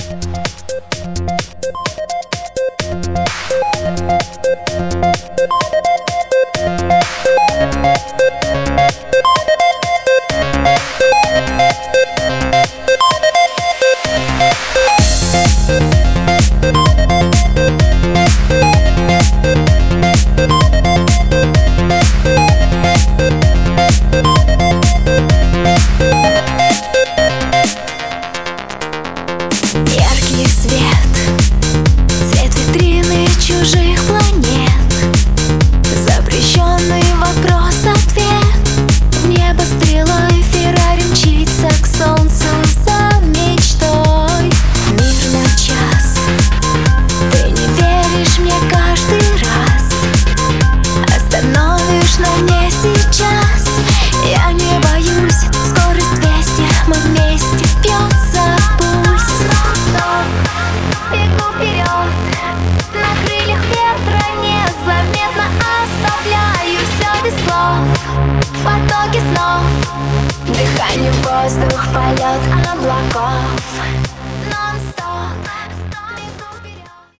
Яркий свет, цвет витрины чужих планет, запрещенный вопрос-ответ. В небо стрелой Феррари мчится к солнцу за мечтой. Мир на час, ты не веришь мне каждый раз, остановишь на мне сейчас. Я не боюсь, скорость 200, мы вместе, бьется пульс. Бегу вперед, на крыльях ветра незаметно оставляю все без слов. В потоке снов, дыхание, воздух, полет облаков.